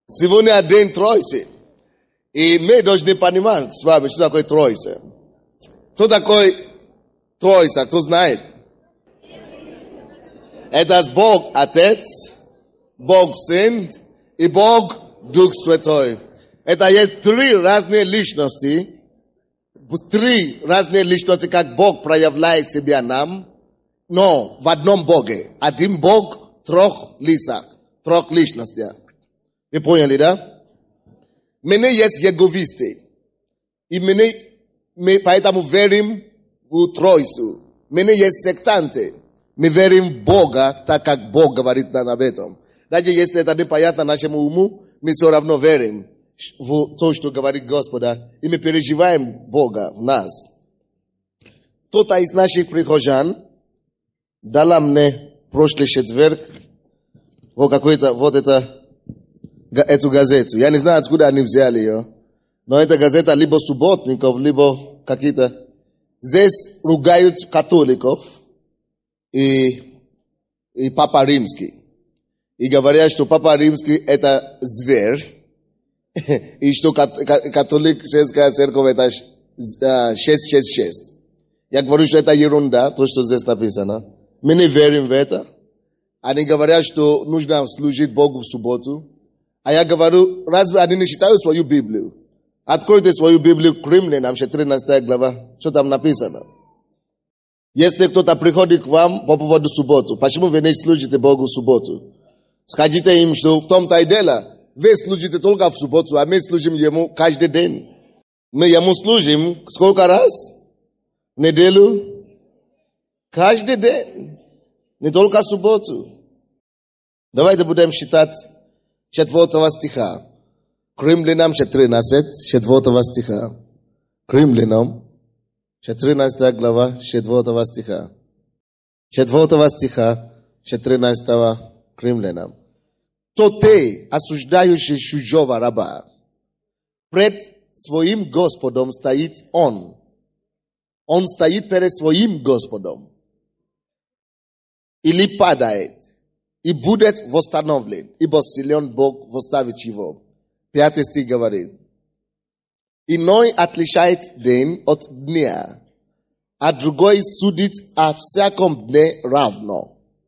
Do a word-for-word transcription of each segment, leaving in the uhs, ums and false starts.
Сегодня день Троицы. И мы должны понимать с вами, что такое Троица. Кто такой Троица? Кто знает? Это Бог Отец, Бог Сын и Бог Дух Святой. Это есть три разные личности. Три разные личности, как Бог проявляет себя нам. Но в одном Боге. Один Бог в трех лицах. Трех личностях. Вы поняли, да? Мы не есть еговисты. И мы, не, мы поэтому верим в Троицу. Мы не есть сектанты. Мы верим в Бога, так как Бог говорит нам об этом. Даже если это непонятно нашему уму, мы все равно верим в то, что говорит Господа. И мы переживаем Бога в нас. Кто-то из наших прихожан дала мне прошлый четверг вот какой-то, вот это, эту газету. Я не знаю, откуда они взяли ее. Но эта газета либо субботников, либо какие-то. Здесь ругают католиков и, и Папа Римский. И говорят, что Папа Римский это зверь. И что католическая церковь это шесть шесть шесть. Я говорю, что это ерунда, то, что здесь написано. Мы не верим в это. Они говорят, что нужно служить Богу в субботу. А я говорю, разве они не читают свою Библию? Откройте свою Библию к Римлянам, тринадцатая глава. Что там написано? Если кто-то приходит к вам по поводу субботы, почему вы не служите Богу в субботу? Скажите им, что в том-то и дело. Вы служите только в субботу, а мы служим Ему каждый день. Мы Ему служим сколько раз? В неделю? Каждый день. Не только в субботу. Давайте будем читать четвертого стиха. К Римлянам тринадцать, четвертого стиха. К Римлянам, тринадцатая глава, четвертого стиха. Четвертого стиха, тринадцатого к Римлянам. То ты, осуждающий чужого раба, пред своим Господом стоит он. Он стоит перед своим Господом. Или падает, и будет восстановлен, ибо силен Бог восставить его. Пятый стих говорит. Иной отличает день от дня, а другой судит о всяком дне равно.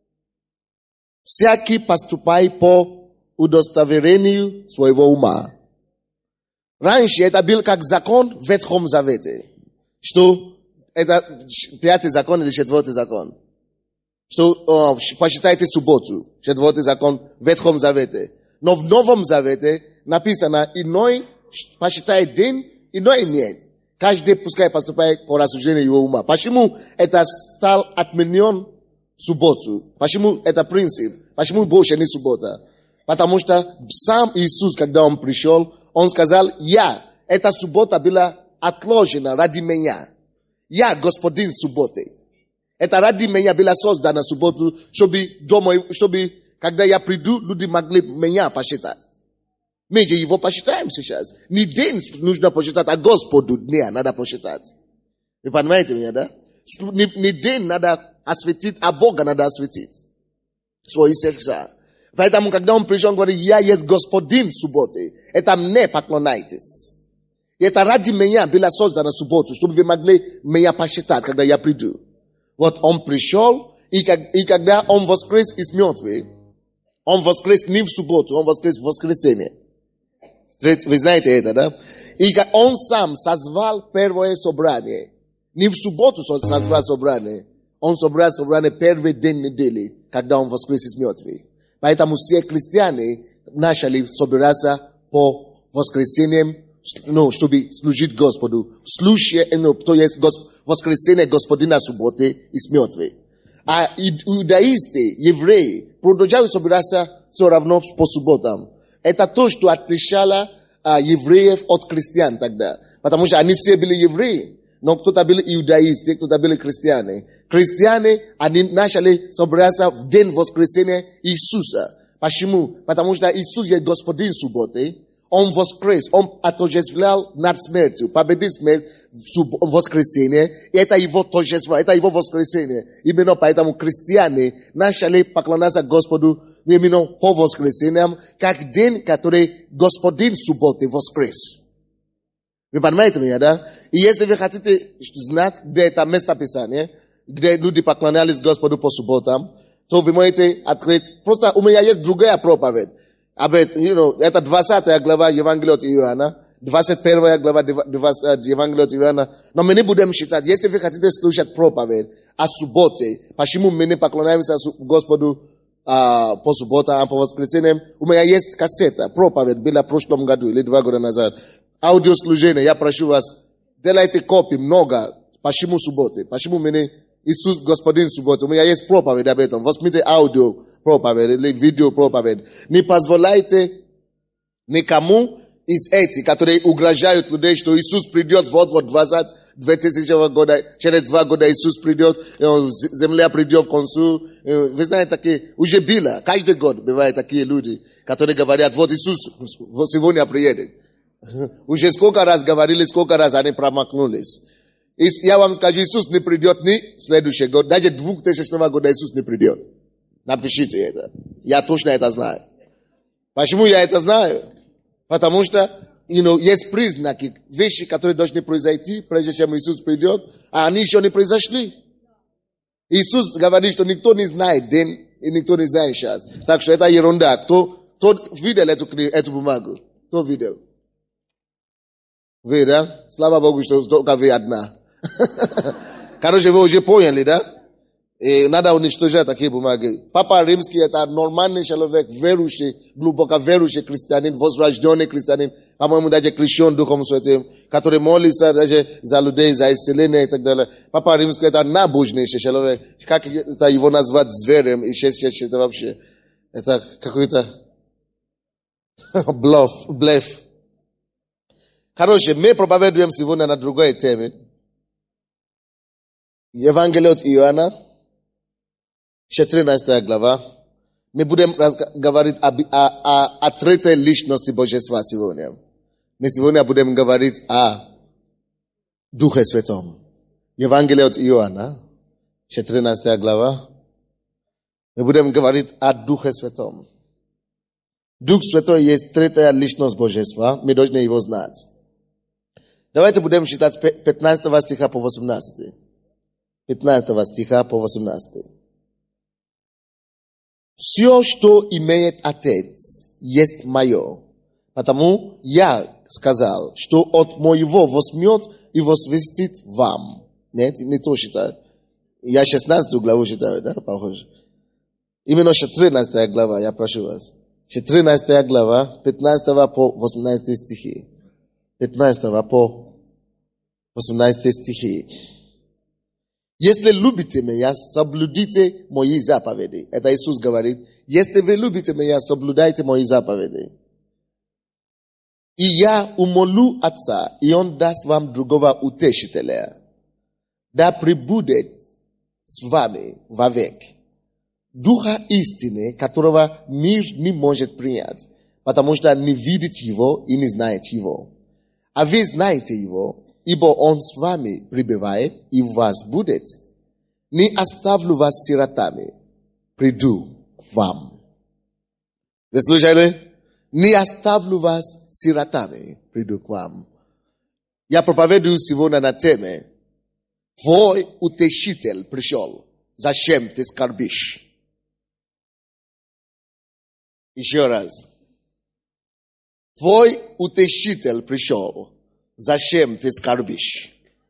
Всякий поступай по удостоверению своего ума. Раньше это был как закон в Ветхом Завете. Что это пятый закон или четвертый закон? Что о, посчитайте субботу. Четвертый закон в Ветхом Завете. Но в Новом Завете написано, иной посчитает день, иной нет. Каждый пускай поступает по рассуждению его ума. Почему это стал отменен субботу? Почему это принцип? Почему больше не суббота? Потому что сам Иисус, когда Он пришел, Он сказал, я, эта суббота была отложена ради меня. Я господин субботы. Это ради меня была создана субботу, чтобы, дома, чтобы когда я приду, люди могли меня посчитать. Мы же его посчитаем сейчас. Не день нужно посчитать, а Господу дня надо посчитать. Вы понимаете меня, да? Не, не день надо осветить, а Бога надо осветить. Свои сердца. Поэтому, когда Он пришел, Он говорит, я есть господин субботы. Это мне поклоняйтесь. И это ради меня была создана суббота, чтобы вы могли меня посчитать, когда я приду. Вот Он пришел, и, как, и когда Он воскрес из мертвых, Он воскрес не в субботу, Он воскрес в воскресенье. Вы знаете это, да? И Он сам созвал первое собрание. Не в субботу созвал собрание. Он собрал собрание первый день недели, когда Он воскрес из мертвых. Поэтому все христиане начали собираться по воскресеньям, ну, чтобы служить Господу. Случай, ну, то есть воскресенье Господина субботы из мертвых. А иудаисты, евреи, продолжали собираться все равно по субботам. Это то, что отличало а, евреев от христиан тогда. Потому что они все были евреи. Но кто-то были иудаисты, кто-то были христиане. Христиане, они начали собираться в день воскресения Иисуса. Почему? Потому что Иисус есть господин субботы. Он воскрес, Он отождествлял над смертью, победил смерть в воскресенье. И это Его торжество, это Его воскресенье. Именно поэтому христиане начали поклоняться Господу именно по воскресеньям, как день, который Господин субботы воскрес. Вы понимаете меня, да? И если вы хотите знать, где это место Писания, где люди поклонялись Господу по субботам, то вы можете открыть. Просто у меня есть другая проповедь. You know, это двадцатая глава Евангелия от Иоанна, двадцать первая глава Евангелия от Иоанна. Но мы не будем считать. Если вы хотите слушать проповедь о субботе, почему мы не поклоняемся Господу а, по субботам, а по воскресеньям, у меня есть кассета, проповедь была в прошлом году или два года назад. Аудиослужение, я прошу вас, делайте копии много. Почему субботы? Почему мы не Иисус Господин субботы? У меня есть проповедь об этом. Возьмите аудио проповедь или видео проповедь. Не позволяйте никому из этих, которые угрожают людей, что Иисус придет вот-вот двадцать две тысячи года, через два года Иисус придет, земля придет к концу. Вы знаете, такие, уже было, каждый год бывают такие люди, которые говорят, вот Иисус сегодня приедет. Уже сколько раз говорили, сколько раз они промахнулись. И я вам скажу, Иисус не придет ни в следующий год, даже двухтысячного года Иисус не придет. Напишите это. Я точно это знаю. Почему я это знаю? Потому что you know, есть признаки, вещи, которые должны произойти, прежде чем Иисус придет, а они еще не произошли. Иисус говорит, что никто не знает день, и никто не знает час. Так что это ерунда. Кто, кто видел эту, эту бумагу? Кто видел? Вы, да? Слава Богу, что только вы одна. Короче, вы уже поняли, да? И надо уничтожать такие бумаги. Папа Римский это нормальный человек, верующий, глубоко верующий христианин, возрожденный христианин, по-моему, даже крещен Духом Святым, который молится даже за людей, за исцеление и так далее. Папа Римский это набожнейший человек. Как это его назвать зверем и шесть-шесть это вообще? Это какой-то блеф, блеф. Короче, мы проповедуем сегодня на другой теме. Евангелие от Иоанна, четырнадцатая глава. Мы будем говорить о, о, о, о третьей личности Божества сегодня. Мы сегодня будем говорить о Духе Святом. Евангелие от Иоанна, четырнадцатая глава. Мы будем говорить о Духе Святом. Дух Святой есть третья личность Божества. Мы должны его знать. Давайте будем читать пятнадцатого стиха по восемнадцатый. пятнадцатого стиха по восемнадцатый. Все, что имеет Отец, есть мое. Потому я сказал, что от моего возьмет и возвестит вам. Нет, не то читаю. Я шестнадцатую главу читаю, да, похоже. Именно четырнадцатая глава, я прошу вас. четырнадцатая глава, пятнадцатого по восемнадцатый стихи. пятнадцатого по восемнадцатый стихи. Если любите меня, соблюдите мои заповеди. Это Иисус говорит. Если вы любите меня, соблюдайте мои заповеди. И я умолю Отца, и Он даст вам другого утешителя, да пребудет с вами вовек. Духа истины, которого мир не может принять, потому что не видит его и не знает его. А вы знаете его, ибо он с вами пребывает и в вас будет. Не оставлю вас сиротами, приду к вам. Вы слышали? Не оставлю вас сиротами, приду к вам. Я проповедую сегодня на теме «Твой утешитель пришел, зачем ты скорбишь?» Еще раз. Твой утешитель пришел. Зачем ты скорбишь?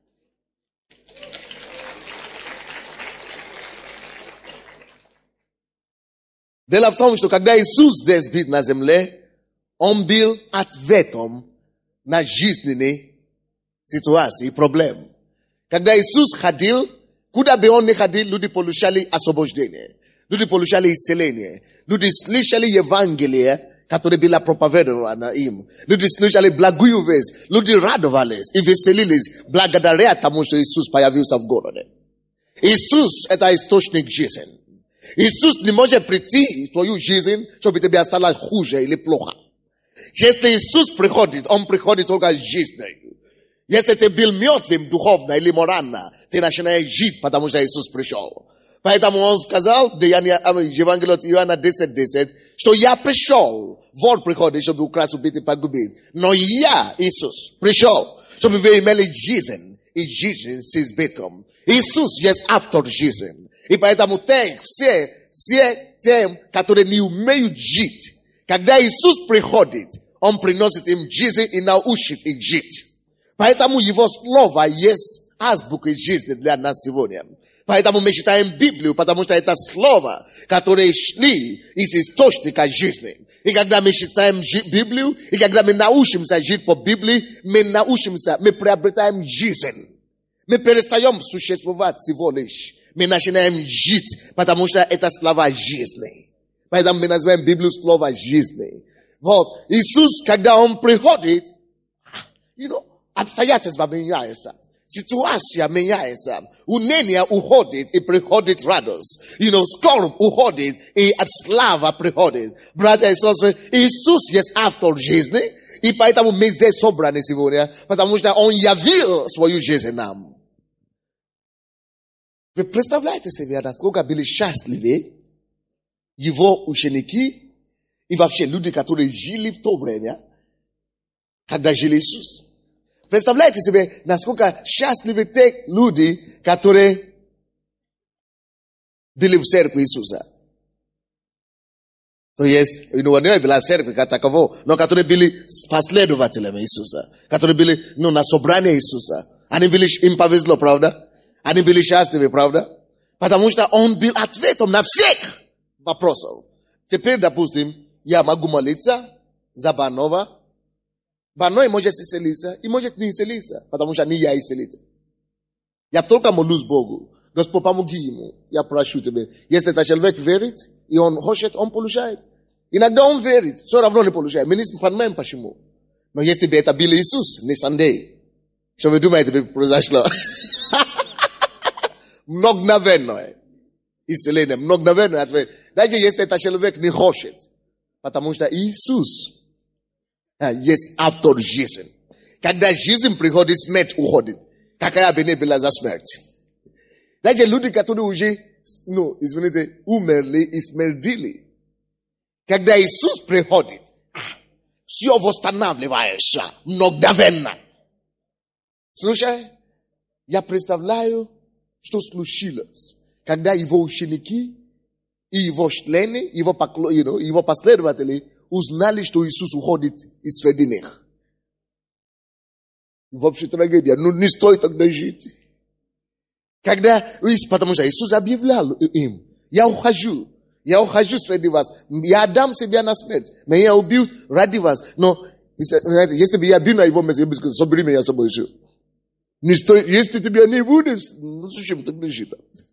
Дело в том, что когда Иисус здесь был на земле, Он был ответом на жизненные ситуации и проблемы. Когда Иисус ходил, куда бы Он ни ходил, люди получали освобождение. Люди получали исцеление. Люди слышали Евангелие, которое было проповедовано им. Люди слышали благую весть. Люди радовались и веселились благодаря тому, что Иисус появился в городе. Иисус – это источник жизни. Иисус не может прийти в твою жизнь, чтобы тебе осталось хуже или плохо. Если Иисус приходит, Он приходит только с жизнью. Если ты был мертвым духовно или морально, ты начинаешь жить, потому что Иисус пришел. Поэтому он сказал, Деяния, Евангелие от Иоанна десять десять, что я пришел, вор приходит, чтобы украсть, убить и погубить. Но я, Иисус, пришел, чтобы вы имели жизнь, и жизнь с избытком. Иисус есть автор жизни. И поэтому те, все, все тем, которые не умеют жить, когда Иисус приходит, Он приносит им жизнь и научит их жить. Поэтому Его Слово есть азбукой жизни для нас сегодня. Поэтому мы читаем Библию, потому что это Слово, которое шли из источника жизни. И когда мы читаем Библию, и когда мы научимся жить по Библии, мы научимся, мы приобретаем жизнь. Мы перестаем существовать всего лишь. Мы начинаем жить, потому что это слова жизни. Поэтому мы называем Библию слово жизни. Вот. Иисус, когда Он приходит, you know, обстоятельства меняются. Ситуация меняется. Уныние уходит и приходит радость. You know, скорбь уходит и от слава приходит. Братья и сестры, Иисус есть автор жизни. И поэтому мы здесь собраны сегодня, потому что Он явил свою жизнь нам. Вы представляете себе, насколько были счастливы Его ученики и вообще люди, которые жили в то время, когда жил Иисус. Представляете себе, насколько счастливы те люди, которые были в церкви Иисуса. То есть, you know, не была церковь как таково, но которые были последователями Иисуса, которые были, ну, на собрании Иисуса. Они были, им повезло, правда? Они были счастливы, правда? Потому что Он был ответом на всех вопросов. Теперь, допустим, я могу молиться за больного. Больной может исцелиться и может не исцелиться, потому что не я исцелитель. Я только молюсь Богу. Господь, помоги ему. Я прошу тебя. Если этот человек верит, и он хочет, он получает. Иногда он верит, все равно не получает. Мы не понимаем почему. Но если бы это был Иисус, не Сандей, что вы думаете, бы произошло? Мгновенное исцеление, мгновенное ответ. Даже если этот человек не хочет, потому что Иисус есть автор жизни. Когда жизнь приходит, смерть уходит. Какая бы ни была за смерть. Даже люди, которые уже, ну, извините, умерли и смердили. Когда Иисус приходит, все восстанавливается мгновенно. Слушай, я представляю, что случилось, когда его ученики и его члены, его, покло, you know, его последователи узнали, что Иисус уходит из среди них. Вообще трагедия. Ну, не стоит тогда жить. Когда, потому что Иисус объявлял им, я ухожу, я ухожу среди вас, я отдам себя на смерть, но я убил ради вас. Но, если бы я был на его месте, я бы сказал, собери меня с собой еще. Не стоит, если тебя не будет, ну, зачем тогда жить?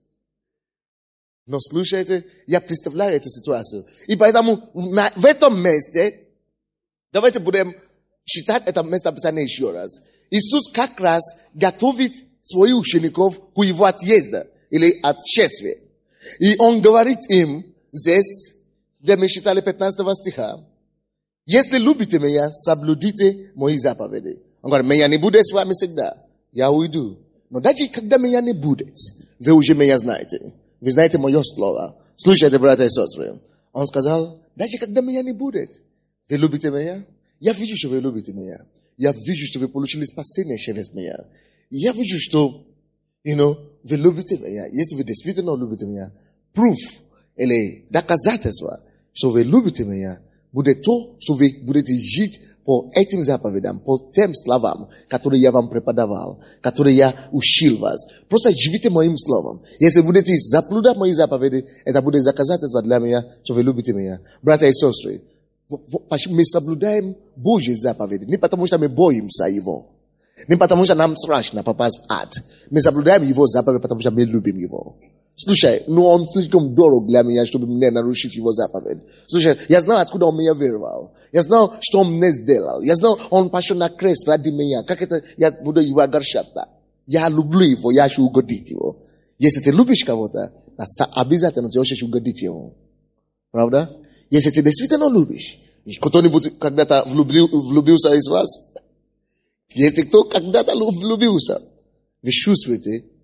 Но слушайте, я представляю эту ситуацию. И поэтому на, в этом месте, давайте будем читать это место Писания еще раз. Иисус как раз готовит своих учеников к его отъезду или отшествию. И Он говорит им здесь, где мы читали пятнадцатого стиха, если любите меня, соблюдите мои заповеди. Он говорит, меня не будет с вами всегда. Я уйду. Но даже когда меня не будет, вы уже меня знаете. Вы знаете мое слово. Слушайте, братья и сестры. Он сказал, даже когда меня не будет, вы любите меня? Я вижу, что вы любите меня. Я вижу, что вы получили спасение через меня. Я вижу, что, you know, вы любите меня. Если вы действительно любите меня, proof или доказательство, что вы любите меня, будет то, что вы будете жить по этим заповедям, по тем словам, которые я вам преподавал, которые я учил вас. Просто живите моим словом. Если будете заблудать мои заповеди, это будет доказательство для меня, что вы любите меня. Братья и сестры, мы соблюдаем Божьи заповеди, не потому что мы боимся Его, не потому что нам страшно попасть в ад. Мы соблюдаем Его заповеди, потому что мы любим Его. Слушай, ну он слишком дорог для меня, чтобы мне нарушить его заповедь. Слушай, я знал, откуда он меня вырвал. Я знал, что он мне сделал. Я знал, он пошел на крест ради меня. Как это я буду его огорчать-то? Я люблю его, я хочу угодить его. Если ты любишь кого-то, обязательно ты хочешь угодить ему. Правда? Если ты действительно любишь, кто-нибудь когда-то влюбил, влюбился из вас? Если кто когда-то влюбился, вы чувствуете,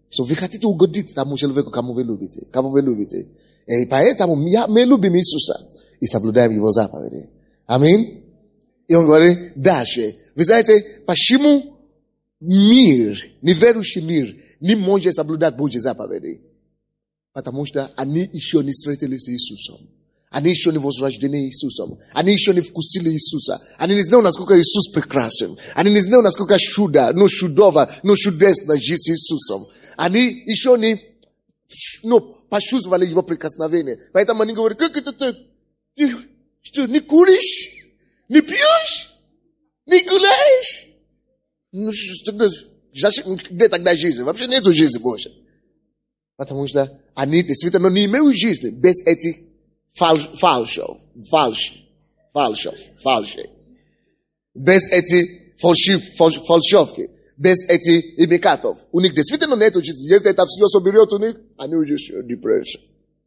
So ви хотите угодить тому человеку, кому вы любите, кого вы любите. И поэтому мы любим Иисуса и соблюдаем Его заповеди. Аминь. И он говорит дальше. Вы знаете, почему мир, неверующий мир, не может соблюдать Божьи заповеди? Потому что они еще не встретились с Иисусом. Они еще не возрождены Иисусом. Они еще не вкусили Иисуса. Они не знают, насколько Иисус прекрасен. Они не знают, насколько чудо, ну чудово, ну чудесно жить с Иисусом. Они еще не, ну, почувствовали Его прикосновение. Поэтому они говорят, как это ты, ты что, не куришь, не пьешь, не гуляешь? Ну, тогда, где тогда жизнь? Вообще нету жизни больше. Потому что они действительно не имеют жизни без этих фальш, фальшов, фальш, фальшов, фальшей. Без этих фальшив, фальш, фальшовки. Без этих имикатов. У них действительно нету жизни. Если это все соберет у них, они уже депрессия.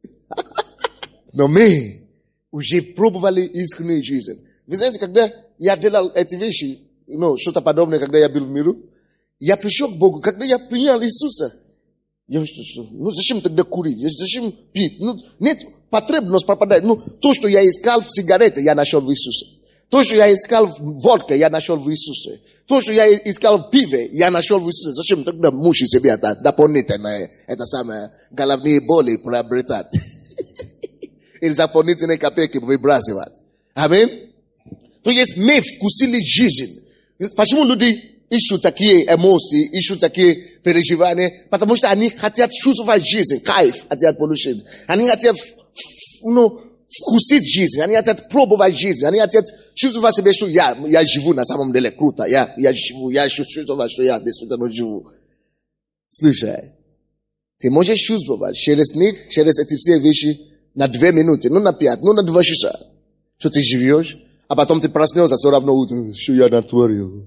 Но мы уже пробовали искреннюю жизнь. Вы знаете, когда я делал эти вещи, ну, что-то подобное, когда я был в миру, я пришел к Богу, когда я принял Иисуса. Я что, что? Ну, зачем тогда курить? Зачем пить? Ну, нет, потребность пропадает. Ну, то, что я искал в сигарете, я нашел в Иисусе. То, что я искал в водке, я нашел в Иисусе. То, что я искал в пиве, я нашел в Иисусе. Зачем тогда мучить себя дополнительно это самое головные боли приобретать? Или дополнительные копейки выбрасывать? Аминь? То есть мы вкусили жизнь. Почему люди ищут такие эмоции, ищут такие переживания? Потому что они хотят чувствовать жизнь, кайф хотят получить. Они хотят, ну, вкусить жизнь, они хотят пробовать жизнь, они хотят чувствовать себя, что я, я живу на самом деле круто, я, я живу, я чувствую, что я действительно живу. Слушай, ты можешь чувствовать через них, через эти все вещи на две минуты, ну на пять, ну на два часа, что ты живешь, а потом ты проснешься, все равно утром, что я натворил.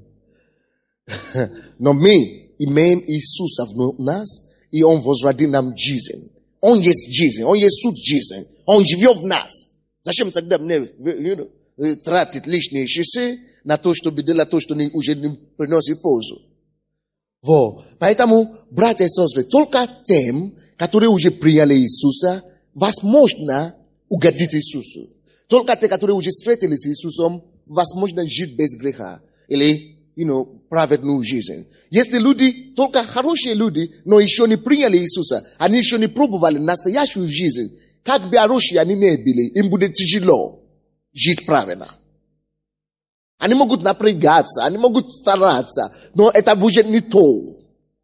Но мы имеем Иисуса в нас, и Он возродил нам жизнь. Он есть жизнь, Он есть суть жизни. Он живет в нас. Зачем тогда мне you know, тратить лишние часы на то, чтобы делать то, что уже не приносит пользу? Вот. Поэтому, братья и сестры, только тем, которые уже приняли Иисуса, возможно угодить Иисусу. Только те, которые уже встретились с Иисусом, возможно жить без греха. Или you know, праведную жизнь. Если люди, только хорошие люди, но еще не приняли Иисуса, они еще не пробовали настоящую жизнь, как бы хорошие они не были, им будет тяжело жить правильно. Они могут напрягаться, они могут стараться, но это будет не то.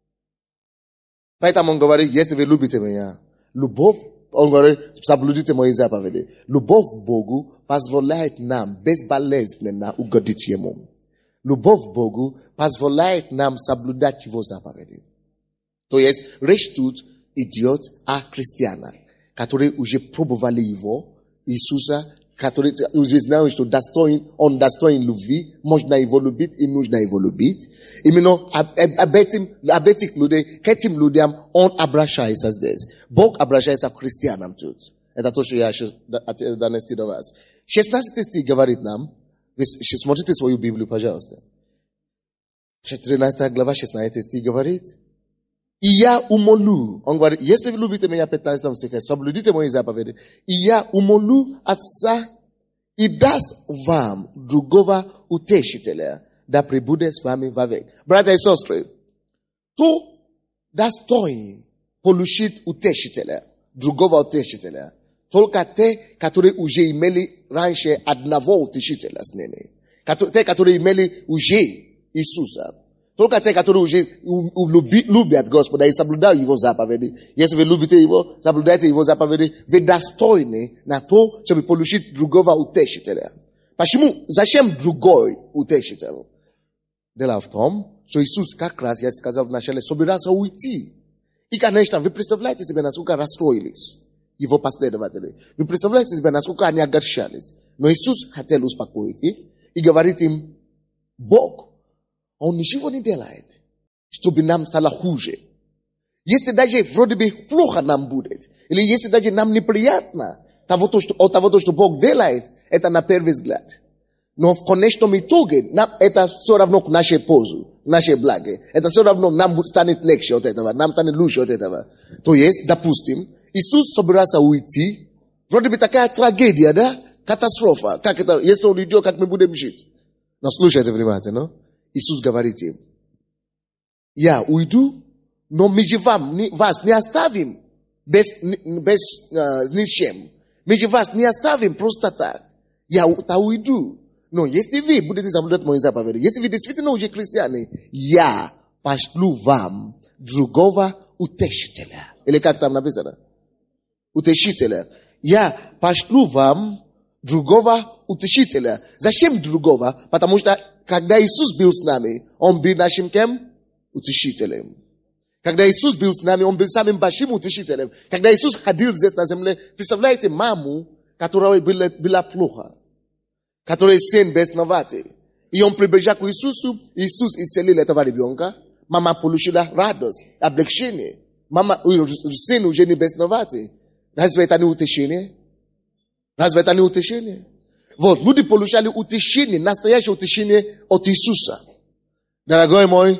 Поэтому он говорит, если вы любите меня, любовь, он говорит, соблюдите мои заповеди. Любовь к Богу позволяет нам безболезненно угодить Ему. Любовь к Богу позволяет нам соблюдать Его заповеди. То есть, речь тут идет о христианах, которые уже пробовали Его, Иисуса, которые уже знают, что достоин, Он достоин любви, можно Его любить и нужно Его любить. Именно об, об, этим, об этих людей, к этим людям Он обращается здесь. Бог обращается к христианам тут. Это то, что я донести до вас. шестнадцатый стих говорит нам, вы смотрите свою Библию, пожалуйста. тринадцатая глава, шестнадцатый стих говорит. И я умолю. Он говорит, если вы любите меня, пятнадцатом стихе, соблюдите мои заповеди. И я умолю Отца и даст вам другого утешителя, да пребудет с вами вовек. Братья и сестры, кто достоин получить утешителя, другого утешителя? Только те, которые уже имели раньше одного утешителя с ними. Те, которые имели уже Иисуса. Только те, которые уже любят Господа и соблюдают Его заповеди. Если вы любите Его, соблюдаете Его заповеди, вы достойны на то, чтобы получить другого утешителя. Почему? Зачем другой утешитель? Дело в том, что Иисус, как раз я сказал вначале, собирался уйти. И, конечно, вы представляете себе, насколько расстроились Его последователи. Вы представляете себе, насколько они огорчались. Но Иисус хотел успокоить их и говорит им, Бог, Он ничего не делает, чтобы нам стало хуже. Если даже вроде бы плохо нам будет, или если даже нам неприятно того, что, от того, что Бог делает, это на первый взгляд. Но в конечном итоге нам это все равно к нашей пользу. нашей благи. Это все равно нам станет легче от этого, нам станет лучше от этого. То есть, допустим, Иисус собирался уйти, вроде бы такая трагедия, да? Катастрофа. Как это, если он уйдет, как мы будем жить? Но слушайте внимательно. Иисус говорит им: я уйду, но мы же вам, не, вас не оставим без, без uh, ни с чем. Мы же вас не оставим просто так. Я уйду. Но если вы будете соблюдать мои заповеди, если вы действительно уже христиане, я пошлю вам другого утешителя. Или как там написано? Утешителя. Я пошлю вам другого утешителя. Зачем другого? Потому что когда Иисус был с нами, Он был нашим кем? Утешителем. Когда Иисус был с нами, Он был самым большим утешителем. Когда Иисус ходил здесь на земле, представляете маму, которая была, была плохо, которая сын бесноватый. И Он прибежал к Иисусу, Иисус исцелил этого ребенка. Мама получила радость, облегчение. Мама, сын уже не бесноватый. Разве это не утешение? Разве это не утешение? Вот, люди получали утешение, настоящее утешение от Иисуса. Дорогой мой,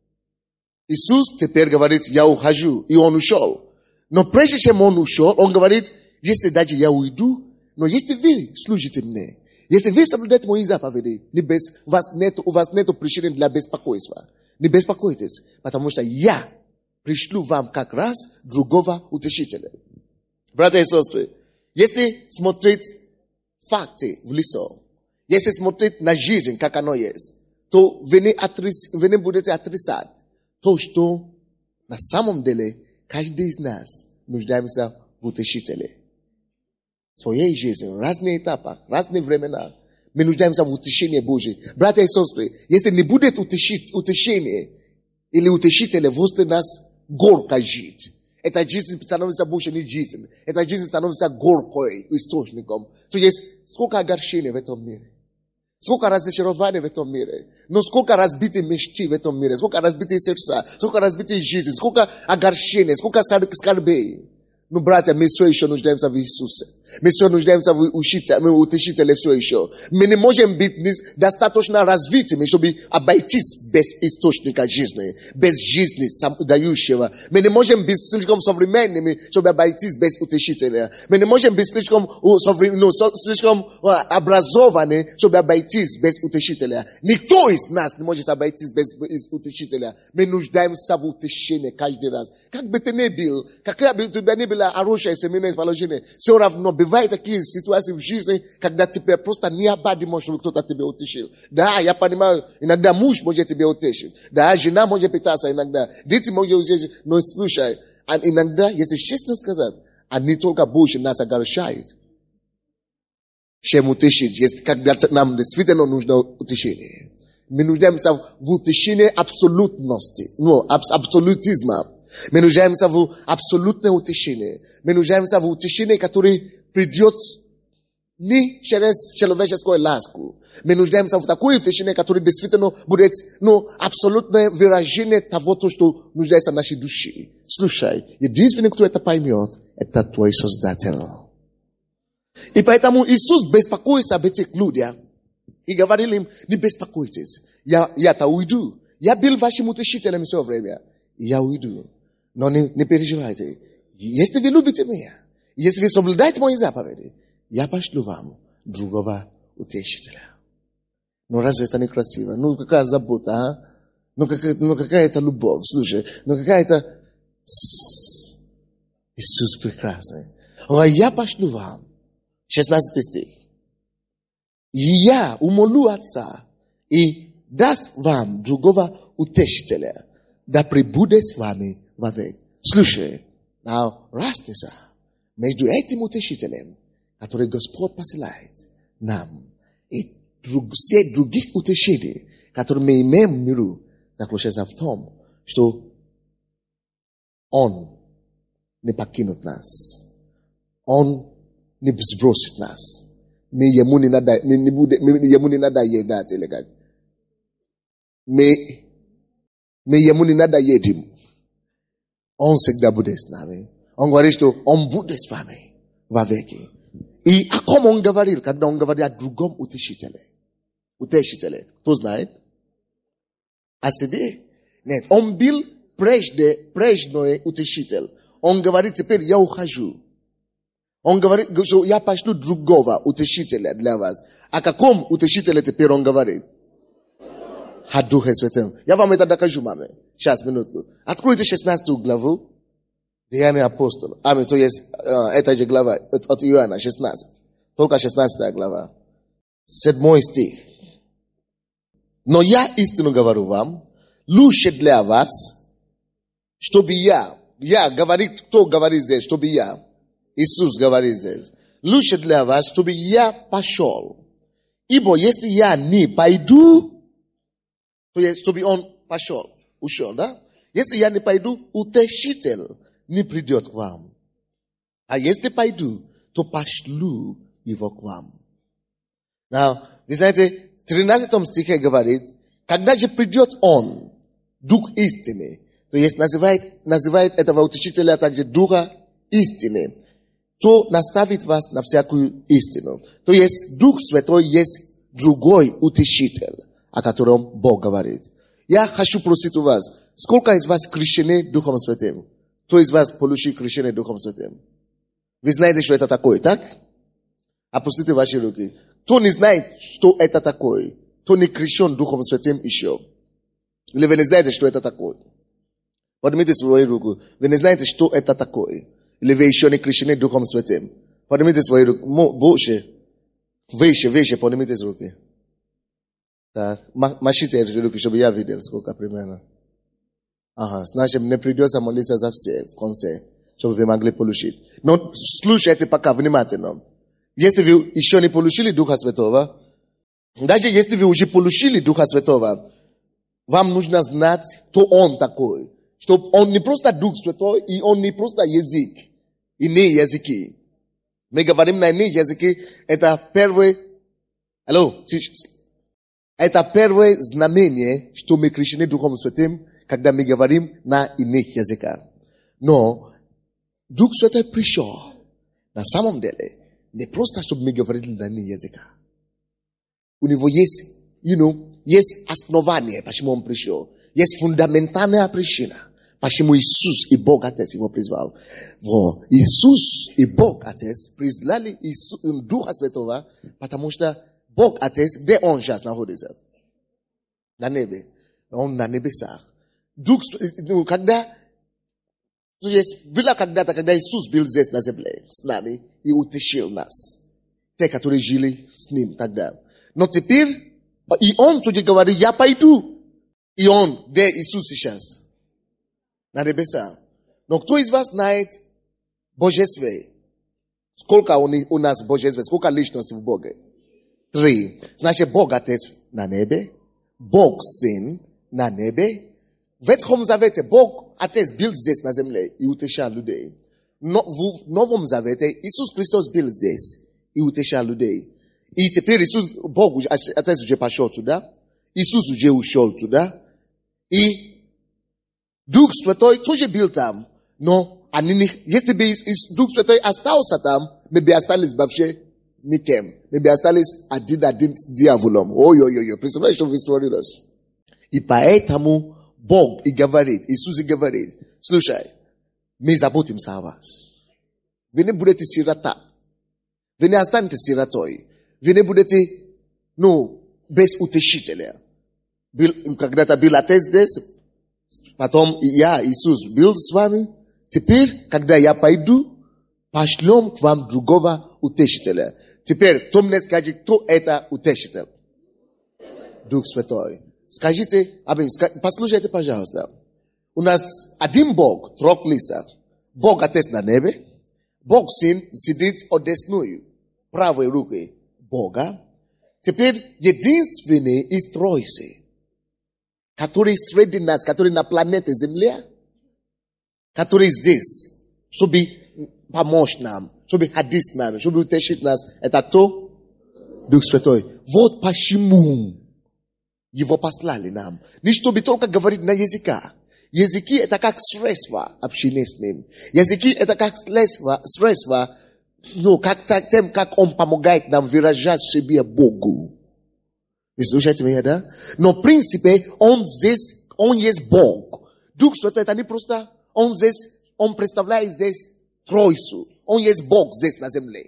Иисус теперь говорит: я ухожу. И Он ушел. Но прежде чем Он ушел, Он говорит: если даже я уйду, но если вы служите мне, если вы соблюдаете мои заповеди, не без, у, вас нет, у вас нет причины для беспокойства. Не беспокойтесь, потому что я пришлю вам как раз другого утешителя. Братья и сестры, если смотреть факты в лицо, если смотреть на жизнь, как оно есть, то вы не, отрис, вы не будете отрицать то, что на самом деле каждый из нас нуждается в утешителе. В своей жизни, в разных этапах, в разных временах, мы нуждаемся в утешении Божьем. Братья и сестры, если не будет утешения или утешителя возле нас, горько жить. Эта жизнь становится больше не жизнь. Эта жизнь становится горькой источником. То есть сколько огорчений в этом мире. Сколько разочарований в этом мире. Но сколько разбитых мечты в этом мире. Сколько разбитых сердца. Сколько разбитых жизней. Сколько огорчений. Сколько скорбей. Ну, братья, мы все еще нуждаемся в Иисусе. Мы все нуждаемся в утешителе все еще. Мы не можем быть достаточно развитыми, чтобы обойтись без источника жизни, без жизни дающего. Мы не можем быть слишком современными, чтобы обойтись без утешителя. Мы не можем быть слишком, ну, слишком образованы, чтобы обойтись без утешителя. Никто из нас не может обойтись без утешителя. Мы нуждаемся в утешении каждый раз. Как бы ты ни был, какая бы ты ни была хорошее семейное положение, все равно бывают такие ситуации в жизни, когда тебе просто необходимо, чтобы кто-то тебя утешил. Да, я понимаю, иногда муж может тебя утешить. Да, жена может питаться иногда. Дети могут утешить, но слушай, а иногда, если честно сказать, они только больше нас огорчают, чем утешить, если когда нам действительно нужно утешение. Мы нуждаемся в утешении абсолютности, ну, абсолютизма. Мы нуждаемся в абсолютное утешение. Мы нуждаемся в утешение, которое придет не через человеческую ласку. Мы нуждаемся в такое утешение, которое действительно будет, ну, абсолютное выражение того, что нуждается в нашей душе. Слушай, единственный, кто это поймет, это твой Создатель. И поэтому Иисус беспокоится об этих людях. И говорил им: не беспокойтесь, я, я-то уйду. Я был вашим утешителем все время. Я уйду. Но не, не переживайте. Если вы любите меня, если вы соблюдаете мои заповеди, я пошлю вам другого утешителя. Ну разве это не красиво? Ну какая забота, а? Ну какая, ну какая это любовь, слушай. Ну какая это... Иисус прекрасный. А я пошлю вам. шестнадцатый стих. И я умолю Отца и даст вам другого утешителя, да пребудет с вами вовек. Слушай, now разница между этим утешителем, который Господь посылает нам, и друг, все других утешений, которые мы имеем в миру, заключается в том, что Он не покинет нас. Он не сбросит нас. Мы ему не надо, мы не будем, мы ему не надо едать, или как? Мы, мы ему не надо едим. Он всегда будет с нами. Он говорит, что он будет с вами вовеки. И о ком он говорил, когда он говорил о другом утешителе? Утешителе. Кто знает? о себе. Нет, он был прежде, прежний утешитель. Он говорит, теперь я ухожу. Он говорит, что я пошлю другого утешителя для вас. О каком утешителе теперь он говорит? О Духе Святом. Я вам это докажу, маме. Сейчас, минутку. Откройте шестнадцатую главу. Деяния апостолов. Аминь, то есть, это же глава от Иоанна, шестнадцать. Только шестнадцатая глава. Седьмой стих. Но я истину говорю вам, лучше для вас, чтобы я, я говорит, кто говорит здесь, чтобы я, Иисус говорит здесь, лучше для вас, чтобы я пошел. Ибо если я не пойду, то есть, чтобы он пошел, ушел, да? Если я не пойду, утешитель не придет к вам. А если пойду, то пошлю его к вам. Now, вы знаете, в тринадцатом стихе говорит, когда же придет он, Дух истины, то есть называет, называет этого утешителя также Духа истины, то наставит вас на всякую истину. То есть Дух Святой есть другой утешитель, о котором Бог говорит. Я хочу просить у вас, сколько из вас крещены Духом Святым? Кто из вас получил крещение Духом Святым? Вы знаете, что это такое, так? Опустите ваши руки. Кто не знает, что это такое, кто не крещен Духом Святым еще? Или вы не знаете, что это такое? Поднимите свою руку. Вы не знаете, что это такое? Или вы еще не крещены Духом Святым? Поднимите свою руку. Больше. Выше, выше, поднимите руки. Так, машите эти руки, чтобы я видел, сколько примерно. Ага, значит, не придется молиться за все в конце, чтобы вы могли получить. Но слушайте пока внимательно. Если вы еще не получили Духа Святого, даже если вы уже получили Духа Святого, вам нужно знать, кто Он такой. Что Он не просто Дух Святой, и Он не просто язык, иные языки. Мы говорим на иные языки, это первый, алло, это первое знамение, что мы крещены Духом Святым, когда мы говорим на иных языках. Но Дух Святой пришел. На самом деле, не просто, чтобы мы говорили на иных языках. У него есть, you know, есть основание, почему он пришел. Есть фундаментальная причина, почему Иисус и Бог Отец его призвал. Вот. Иисус и Бог Отец призвали Иисус, Духа Святого, потому что Бог Отец, где он сейчас находится? На небе. Он на небесах. Дух, когда, то есть, было когда-то, когда Иисус был здесь на земле с нами и утешил нас. Те, которые жили с Ним тогда. Но теперь, и Он тоже говорит, я пойду. И Он, где Иисус сейчас? На небесах. Но кто из вас знает божество? Сколько у нас божества? Сколько личностей в Боге? Три. Значит, Бог Отец на небе, Бог Сын на небе. В Ветхом Завете Бог Отец был здесь на земле и утешал людей. Но в Новом Завете Иисус Христос был здесь и утешал людей. И теперь Иисус, Бог Отец уже пошел туда, Иисус уже ушел туда, и Дух Святой тоже был там, но они не, если бы Дух Святой остался там, мы бы остались вообще никем. Мы бы остались один-один с дьяволом. Ой-ой-ой, представляешь, что вы створилось? И поэтому Бог и говорит, Иисус и говорит, слушай, мы заботимся о вас. Вы не будете сирота. Вы не останетесь сиротой. Вы не будете, ну, без утешителя. Когда-то был Отец здесь, потом я, Иисус, был с вами. Теперь, когда я пойду, пошлем к вам другого утешителя. Теперь, кто мне скажет, кто это утешитель? Дух Святой. Скажите, послушайте, пожалуйста. У нас один Бог, трех лицах. Бог Отец на небе. Бог Сын сидит одесную, правой рукой Бога. Теперь единственный из троицы, который среди нас, который на планете Земля, который здесь, чтобы помочь нам, чтобы ходить с нами, чтобы утешить нас. Это кто? Дух Святой. Вот почему его послали нам. Не чтобы только говорить на языках. Языки это как средство общения с ним. Языки это как средство, средство ну, как тем, как он помогает нам выражать себе Богу. Ви слушайте меня, да? Но в принципе, он здесь, он есть Бог. Дух Святой это не просто, он здесь, он представляет здесь Тройцу. Он есть Бог здесь на земле.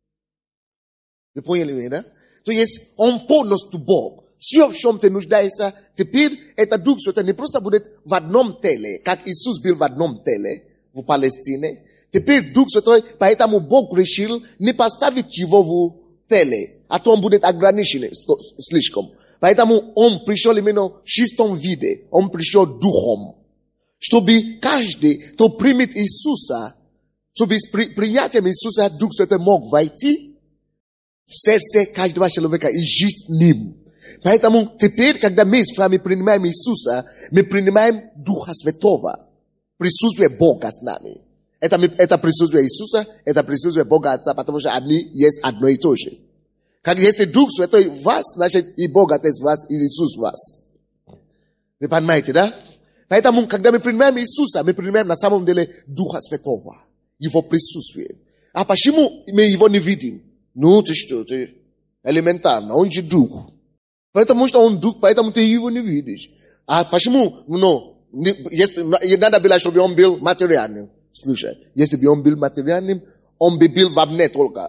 Вы поняли меня, да? То есть, он полностью Бог. Все, в чем ты нуждаешься, теперь это Дух Святой не просто будет в одном теле, как Иисус был в одном теле в Палестине. Теперь Дух Святой, поэтому Бог решил не поставить его в теле, а то он будет ограничен слишком. Поэтому он пришел именно в чистом виде, он пришел Духом. Чтобы каждый, кто примет Иисуса, чтобы с приятием Иисуса Дух Святой мог войти в сердце каждого человека и жить с ним. Поэтому теперь, когда мы с вами принимаем Иисуса, мы принимаем Духа Святого. Присутствие Бога с нами. Это, это присутствие Иисуса, это присутствие Бога Отца, потому что они есть одно и то же. Как если Дух Святой в вас, значит и Бог Отец в вас, и Иисус в вас. Вы понимаете, да? Поэтому, когда мы принимаем Иисуса, мы принимаем на самом деле Духа Святого. Его присутствие. А почему мы его не видим? Ну, ты что, ты элементарно, он же Дух. Потому что он Дух, поэтому ты его не видишь. А почему? Ну, если, надо было, чтобы он был материальным. Слушай, если бы он был материальным, он бы был во мне только.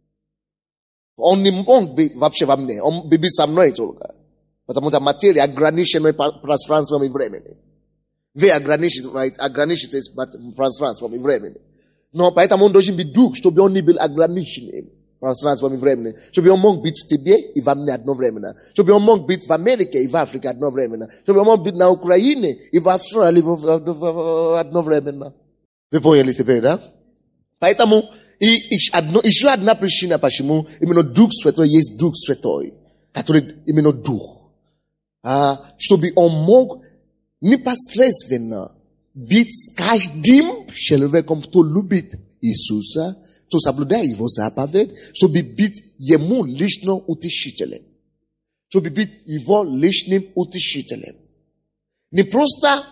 Он не мог быть вообще во мне, он бы был со мной только. Потому что материя ограничена пространством и временем. Вы ограничитесь пространством и временем. Но поэтому он должен быть Дух, чтобы он не был ограниченным пространством и временем. Чтобы он мог быть в тебе и во мне одновременно. Чтобы он мог быть в Америке и в Африке одновременно. Чтобы он мог быть на Украине и в Австралии одновременно. Вы поняли теперь, да? Поэтому и, и одно, еще одна причина, почему именно Дух Святой есть Дух Святой, который именно Дух. А, чтобы он мог непосредственно быть с каждым человеком, кто любит Иисуса, кто соблюдает его заповедь, чтобы быть ему личным утешителем. Чтобы быть его личным утешителем. Не просто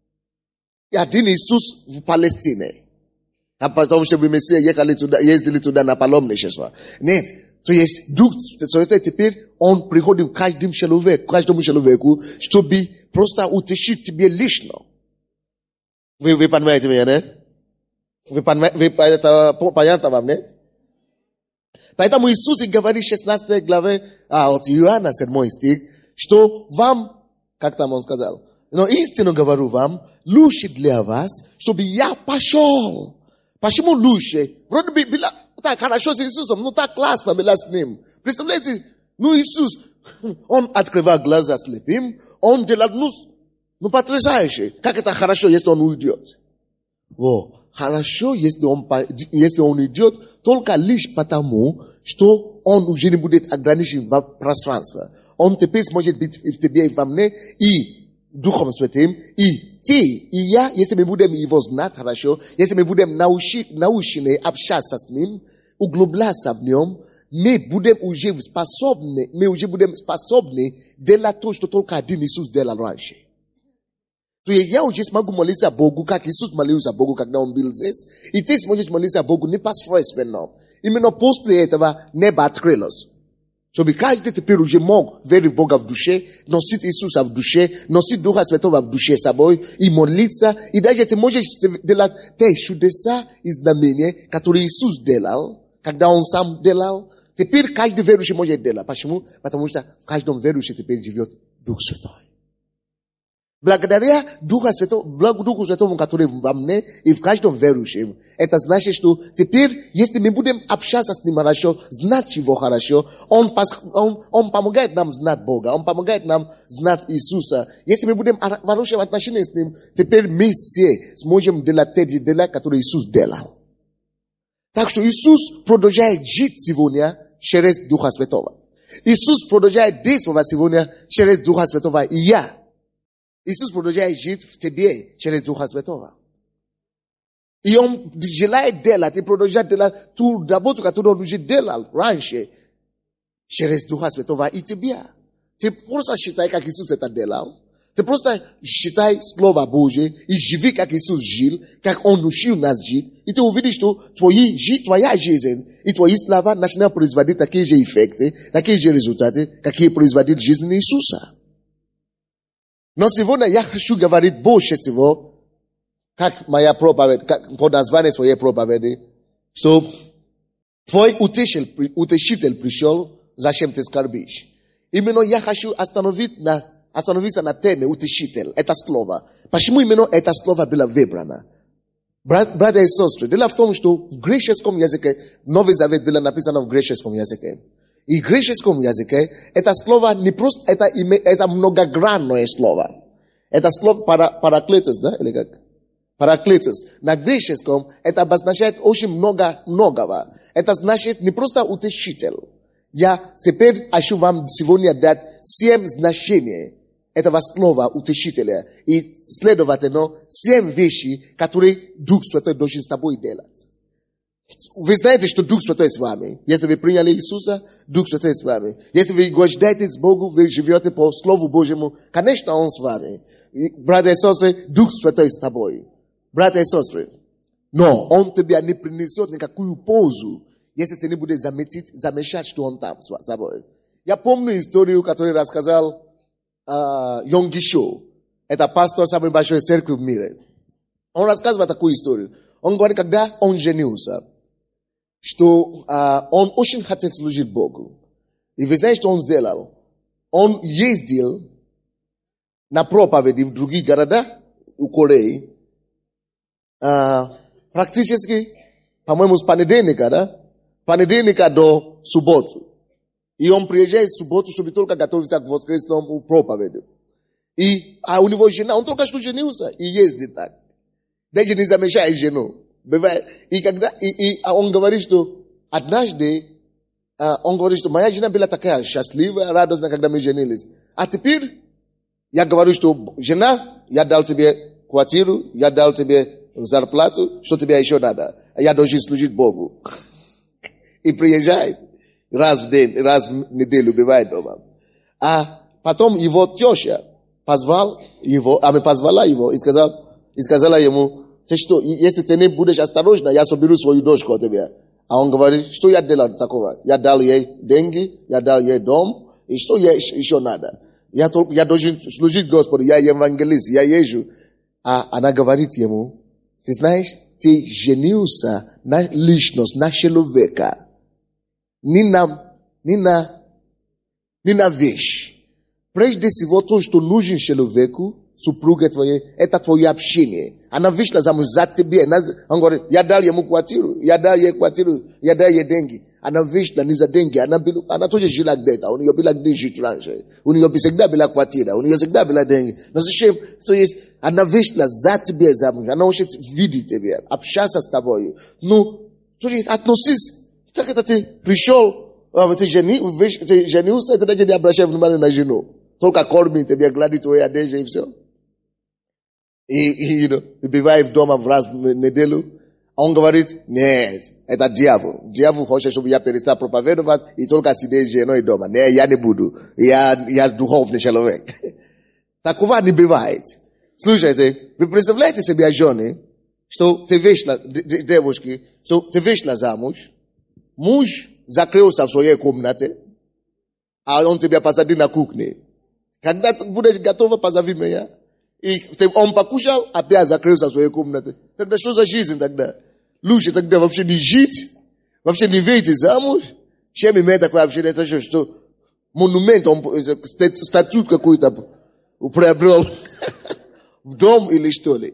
один Иисус в Палестине. А потому что вы Мессия ехали туда, ездили туда на паломничество. Нет. То есть Дух Святой теперь он приходит к каждому человеку, каждому человеку, чтобы просто утешить тебе лично. Вы, вы понимаете меня, нет? Вы понимаете, это понятно вам, нет? Поэтому Иисус говорит в шестнадцатой главе, а от Иоанна седьмой стих, что вам, как там он сказал, но истину говорю вам, лучше для вас, чтобы я пошел. Почему лучше? Вроде бы было так хорошо с Иисусом, ну так классно было с ним. Представляете, ну Иисус, он открывал глаза слепым, он делал, ну, ну потрясающе. Как это хорошо, если он уйдет? Во, хорошо, если он, если он уйдет, только лишь потому, что он уже не будет ограничен в пространстве. Он теперь сможет быть в тебе и во мне, и Духом Святым, и ты, и я, если мы будем его знать хорошо, если мы будем научи, научены общаться с ним, углубляться в нем, мы будем уже способны, мы уже будем способны делать то, что только один Иисус делал раньше. То есть я уже смогу молиться Богу, как Иисус молился Богу, когда он был здесь, и ты сможешь молиться Богу непосредственно. Именно после этого небо открылось. Чтобы каждый теперь уже мог верить в Бога в душе, носить Иисуса в душе, носить Духа Святого в душе с собой и молиться. И даже ты можешь делать те чудеса и знамения, которые Иисус делал, когда Он сам делал. Теперь каждый верующий может делать. Почему? Потому что в каждом верующем теперь живет Дух Святой. Благодаря Духу Святому, Духу Святому, который во мне и в каждом верующем, это значит, что теперь, если мы будем общаться с Ним хорошо, знать Его хорошо, Он, он, он помогает нам знать Бога, Он помогает нам знать Иисуса. Если мы будем в хорошем отношении с Ним, теперь мы все сможем делать те дела, которые Иисус делал. Так что Иисус продолжает жить сегодня через Духа Святого. Иисус продолжает действовать сегодня через Духа Святого и я. Иисус продолжает жить в тебе через Духа Святого. И Он желает делать и продолжать делать ту работу, которую Он уже делал раньше через Духа Святого и тебя. Ты просто считай, как Иисус это делал. Ты просто считай Слово Божие и живи, как Иисус жил, как Он учил нас жить, и ты увидишь, что твои, твоя жизнь и твои слова начинают производить такие же эффекты, такие же результаты, какие производит жизнь Иисуса. Но сегодня я хочу говорить больше всего, как моя проповедь, как под названием своей проповеди, что твой утешитель, утешитель пришел, зачем ты скорбишь. Именно я хочу остановить на, остановиться на теме утешитель, это слово. Почему именно это слово было выбрано? Брат, братья и сестры, дело в том, что в греческом языке, Новый Завет было написано в греческом языке. И в греческом языке это слово не просто, это, это многогранное слово. Это слово пара, параклетос, да, или как? Параклетос. На греческом это обозначает очень много, многого. Это значит не просто утешитель. Я теперь хочу вам сегодня дать семь значений этого слова утешителя. И, следовательно, семь вещей, которые Дух Святой должен с тобой делать. Вы знаете, что Дух Святой с вами. Если вы приняли Иисуса, Дух Святой с вами. Если вы гождаетесь Богу, вы живете по Слову Божьему, конечно, Он с вами. Братья и сестры, Дух Святой с тобой. Братья и сестры, но Он тебе не принесет никакую пользу, если ты не будешь заметить, замечать, что Он там с собой. Я помню историю, которую рассказал uh, Йонги Шо. Это пастор самой большой церкви в мире. Он рассказывает такую историю. Он говорит, когда он женился, что uh, он очень хотел служить Богу. И вы знаете, что он сделал? Он ездил на проповеди в другие города у Кореи, uh, практически, по-моему, с понедельника, да? Понедельника до субботы. И он приезжает в субботу, чтобы только готовиться к воскресному проповеди. И, а у него жена, он только что женился и ездит так. Даже не замечает жену. И когда, и, и он говорит, что однажды, он говорит, что моя жена была такая счастливая, радостная, когда мы женились. А теперь, я говорю, что жена, я дал тебе квартиру, я дал тебе зарплату, что тебе еще надо? Я должен служить Богу. И приезжает раз в день, раз в неделю бывает дома. А потом его теща позвал его, а мы позвала его и сказал, и сказала ему, ты что, если ты не будешь осторожна, я соберу свою дочку от тебя. А он говорит, что я делал такого? Я дал ей деньги, я дал ей дом, и что ей еще надо? Я, я должен служить Господу, я евангелист, я езжу. А она говорит ему, ты знаешь, ты женился на личность, на человека. Не на, не на, не на вещь. Прежде всего, то, что нужен человеку, супруге твоей, это твое общение. Она вышла замуж за тебя. Он говорит, я дал ему квартиру, я дал ей квартиру, я дал ей деньги. Она вышла не за деньги, она, она тоже жила где-то. У нее была где жить раньше. У нее всегда была квартира, у нее всегда была деньги. Но зачем? То есть, она вышла за тебя замуж. Она хочет видеть тебя, общаться с тобой. Ну, то есть, относись. Как это ты пришел, ты, жени, ты женился, ты даже не обращаешь внимания на жену. Только кормит тебя, гладит твои одежды и все. И, и, you know, и бывает дома в раз в неделю. А он говорит, нет, это дьявол. Дьявол хочет, чтобы я перестал проповедовать и только сидеть с женой дома. Нет, я не буду. Я, я духовный человек. Такого не бывает. Слушайте, вы представляете себе жены, что ты вышла, девушки, что ты вышла замуж, муж закрылся в своей комнате, а он тебя посадил на кухне. Когда ты будешь готова, позови меня. И он покушал, опять закрылся в своей комнате. Тогда что за жизнь тогда? Лучше тогда вообще не жить, вообще не выйти замуж. Чем имеет такое общение? Это что, что монумент, он, статут какой-то приобрел в дом или что ли?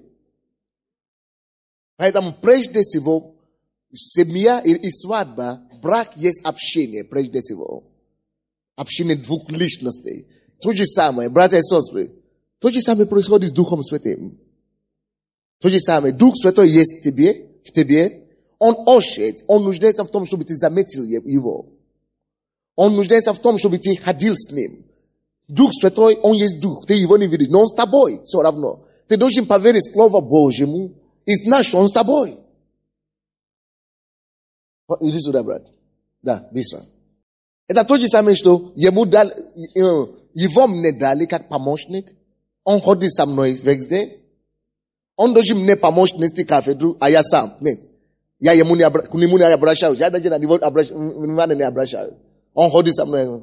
Поэтому прежде всего, семья и свадьба, брак есть общение прежде всего. Общение двух личностей. То же самое, братья и сестры, то же самое происходит с Духом Святым. То же самое, Дух Святой есть в тебе, в тебе. Он ощет, он нуждается в том, чтобы ты заметил его. Он нуждается в том, чтобы ты ходил с ним. Дух Святой, он есть Дух, ты его не видишь, но он с тобой все равно. Ты должен поверить Слову Божьему и знать, что он с тобой. Иди сюда, брат. Да, быстро. Это то же самое, что ему дали, его мне дали как помощник, On chodzi sa mnou везде. On doji mnie pomощности кафедру, а я сам. Нет. Я ему не обра... к нему не обращаюсь. Я даже на него обращ... внимания не обращаюсь. Он ходит со мной.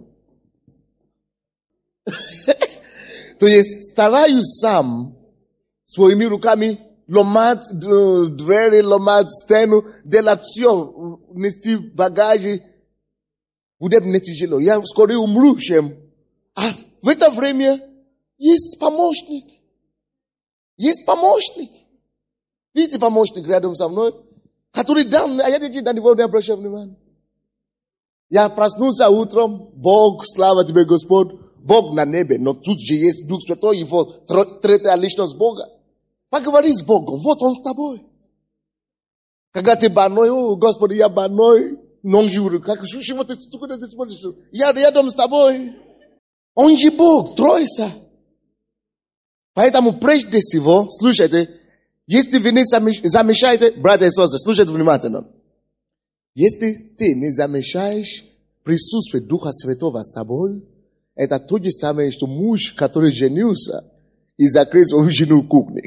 То есть стараюсь сам своими руками ломать двери, ломать стену, делать все, нести багажи. Будет мне тяжело. Я скорее умру, чем... А в это время есть помощник. Есть помощник. Видите, помощник рядом со мной, который дал мне, а я даже на него не обращаю внимания. Я проснулся утром, Бог, слава тебе, Господь, Бог на небе, но тут же есть Дух Святой, его третья личность Бога. Поговори с Богом, вот Он с тобой. Когда ты больной, о, Господи, я больной, ноги, как, чего ты, куда ты смотришь? Я рядом с тобой. Он же Бог, тройся. Поэтому прежде всего, слушайте, если вы не замешаете, братья и сестры, слушайте внимательно. Если ты не замешаешь присутствие Духа Святого с тобой, это то же самое, что муж, который женился, и закрыл свою жену в кухне.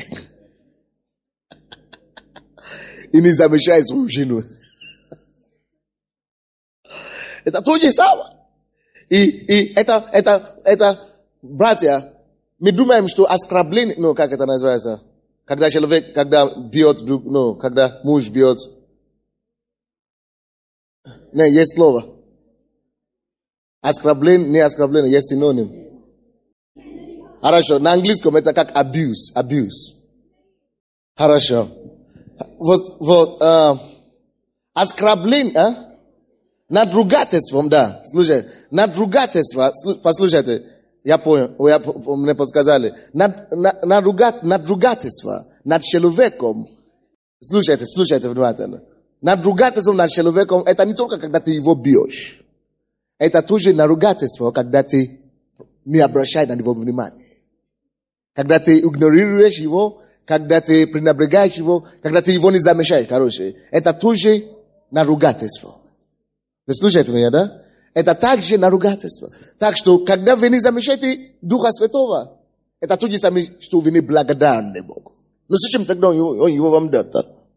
И не замешает свою жену. Это то же самое. И, и это, это, это, братья, мы думаем, что оскорбление, ну, как это называется? Когда человек, когда бьет, ну, когда муж бьет. Не, есть слово. Оскорбление, не оскорбление, есть синоним. Хорошо, на английском это как abuse, abuse. Хорошо. Вот, вот, uh, оскорбление, а? Надругательством, да, слушай, надругательство, послушайте, я понял, я, мне подсказали, над, над, надругат, надругательство над человеком, слушайте, слушайте внимательно, надругательство над человеком, это не только когда ты его бьешь, это тоже надругательство, когда ты не обращаешь на него внимания, когда ты игнорируешь его, когда ты пренебрегаешь его, когда ты его не замечаешь, короче, это тоже надругательство. Вы слушаете меня, да? Это также наругательство. Так что, когда вы не замечаете Духа Святого, это то же самое, что вы не благодарны Богу. Но зачем тогда он его вам дает?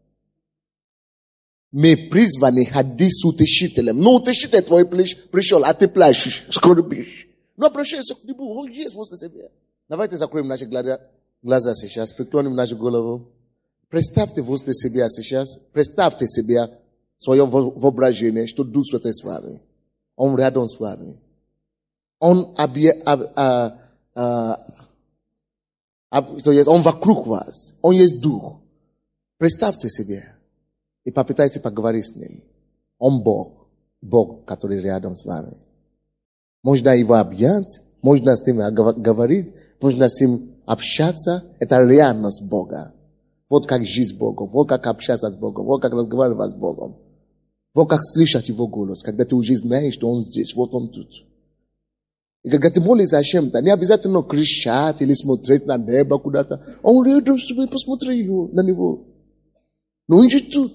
Мы призваны ходить с утешителем. Но утешитель твой пришел, а ты плачешь, скорбишь. Но обращайся к нему, он есть возле себя. Давайте закроем наши глаза, глаза сейчас, преклоним нашу голову. Представьте возле себя сейчас, представьте себя, свое воображение, что Дух Святой с вами. Он рядом с вами. Он, обе, об, а, а, об, то есть он вокруг вас. Он есть Дух. Представьте себе и попытайтесь поговорить с Ним. Он Бог. Бог, который рядом с вами. Можно его объять, можно с Ним говорить, можно с Ним общаться. Это реальность Бога. Вот как жить с Богом, вот как общаться с Богом, вот как разговаривать с Богом. Вот как слышать Его голос, когда ты уже знаешь, что Он здесь, вот Он тут. И когда ты молишься о чем-то, не обязательно кричать или смотреть на небо куда-то. Он рядом с тобой, посмотри на Него. Но Он же тут.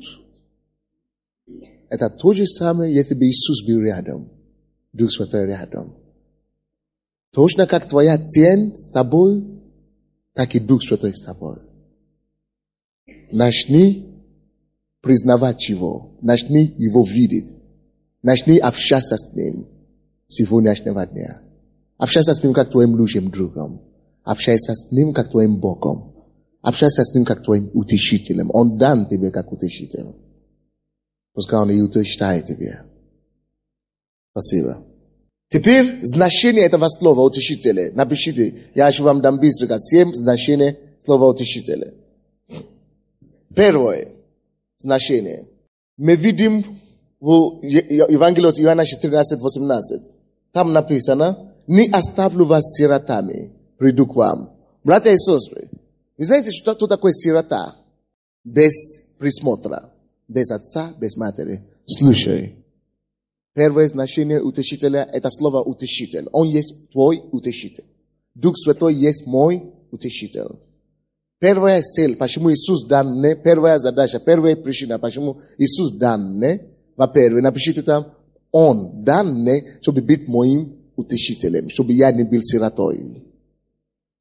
Это то же самое, если бы Иисус был рядом, Дух Святой рядом. Точно как твоя тень с тобой, так и Дух Святой с тобой. Начни признавать Его, начни Его видеть, начни общаться с Ним сегодняшнего дня. Общайся с Ним как твоим лучшим другом, общайся с Ним как твоим Богом, общайся с Ним как твоим утешителем. Он дан тебе как утешитель. Пускай Он и утешает тебя. Спасибо. Теперь значение этого слова утешителя. Напишите, я еще вам дам быстренько семь значений слова утешителя. Первое значение. Мы видим в Евангелии от Иоанна четырнадцать восемнадцать. Там написано: «Не оставлю вас сиротами, приду к вам». Братья и сестры, вы знаете, что такое сирота? Без присмотра, без отца, без матери. Слушай. Первое значение утешителя – это слово утешитель. Он есть твой утешитель. Дух Святой есть мой утешитель. Первая цель, почему Иисус дан мне, первая задача, первая причина, почему Иисус дан мне, во-первых, напишите там, Он дан мне, чтобы быть моим утешителем, чтобы я не был сиротой.